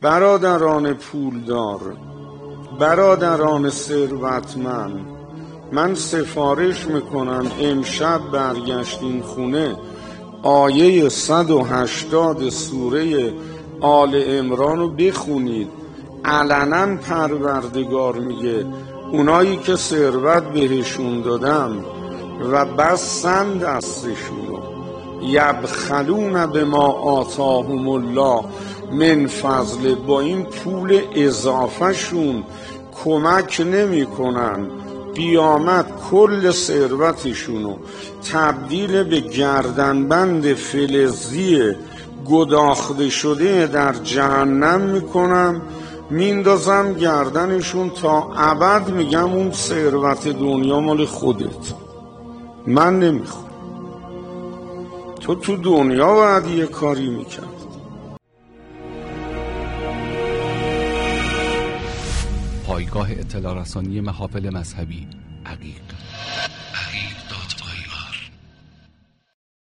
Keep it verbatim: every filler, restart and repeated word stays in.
برادران پولدار، برادران ثروتمند، من سفارش میکنم امشب برگشتین خونه آیه صد و هشتاد سوره آل عمران رو بخونید. علنا پروردگار میگه اونایی که ثروت بهشون دادم و بستن دستشونو، یبخلون به ما آتاهم الله من فضل، با این پول اضافه شون کمک نمی کنن، قیامت کل ثروتشونو تبدیل به گردنبند فلزی گداخته شده در جهنم میکنم، میندازم گردنشون تا ابد. میگم اون ثروت دنیا مال خودت، من نمیخوام. تو تو دنیا باید یه کاری میکرد. پایگاه اطلاع رسانی محافل مذهبی عقیق.